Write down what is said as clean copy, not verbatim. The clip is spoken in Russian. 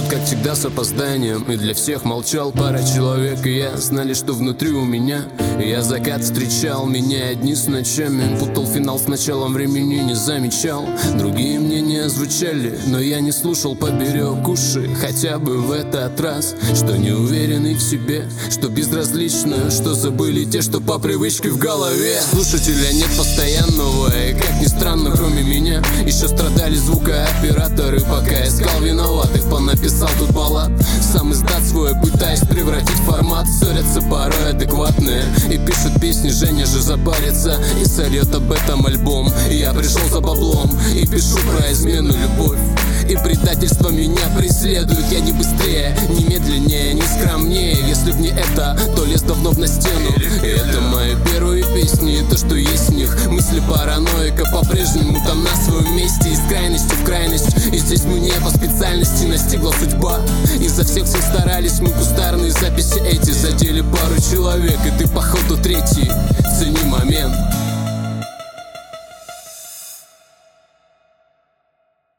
как всегда с опозданием. И для всех молчал пара человек, и я знали, что внутри у меня. Я закат встречал, меня одни с ночами. Путал финал с началом времени, не замечал. Другие мнения звучали, но я не слушал, поберег уши хотя бы в этот раз. Что не уверены в себе, что безразлично, что забыли те, что по привычке в голове. Слушателя нет постоянного, и как ни странно, кроме меня еще страдали звукооператоры. Пока искал виноватых, понаписал тут баллад. Сам издат свой пытаясь превратить в формат. Ссорятся порой адекватные и пишут песни, Женя же запарится и сольет об этом альбом. И я пришел за баблом и пишу про измену, любовь и предательство меня преследует. Я не быстрее, не медленнее, не скромнее. Если б не это, то лез давно на стену. И это мои первые песни, и то, что есть в них. Мысли параноика по-прежнему там на своем месте. Из крайности в крайность, и здесь мы не по специальности. Настигла судьба, изо всех сил старались. Мы кустарные записи эти задели пару человек, и ты походу третий. Цени момент.